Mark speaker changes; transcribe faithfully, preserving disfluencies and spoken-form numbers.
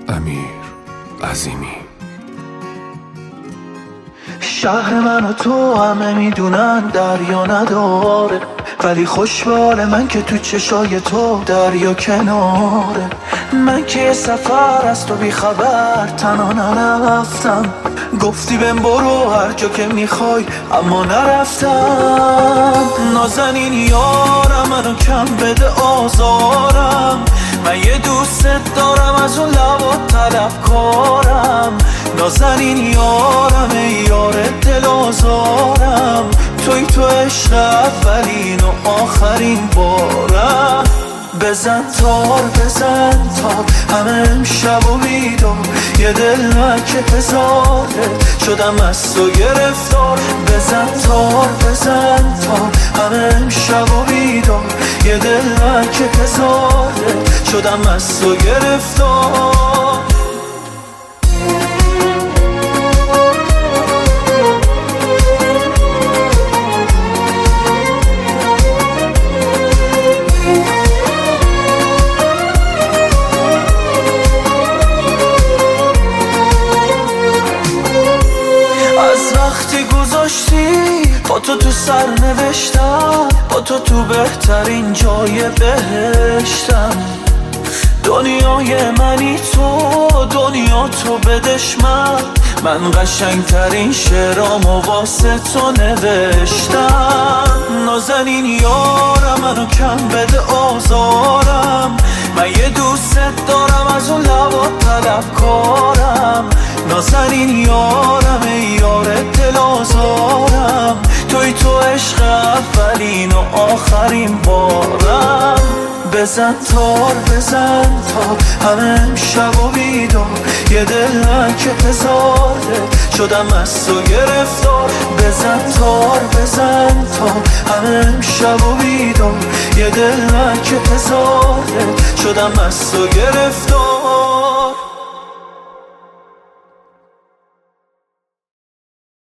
Speaker 1: امیر عظیمی.
Speaker 2: شهر من و تو همه میدونن دریا نداره، ولی خوشبال من که تو چشای تو دریا کناره. من که یه سفر از تو بی خبر تنها نرفتم، گفتی بهم برو هر جا که میخوای اما نرفتم. نازنین یارم منو کم بده آزارم، من یه دوست دارم از اون لبات طلبکارم. نازنین یارم ای یار دل آزارم، توی تو عشق اولین و آخرین بارم. بزن تار بزن تار همه امشب و بیدار، یه دل که هزاره شدم از تو گرفتار. بزن تار بزن تار همه امشب و بیدار، یه دل که هزاره شدم از تو گرفتار. با تو تو سر نوشتم، با تو تو بهترین جای بهشتم. دنیای منی تو، دنیا تو بدش من، من قشنگترین شعرامو واسه تو نوشتم. نازنین یارم منو کم بده آزارم، من یه دوست دارم از اون لبات طلبکارم. نازنین یارم ای یار دل آزارم، توی تو عشق اولین و آخرین بارم. بزن تار بزن تار همه امشب و بیدار، یه دل که هزاره شدم از تو گرفتار. بزن تار بزن تار همه امشب و بیدار، یه دل که هزاره شدم از تو گرفتار.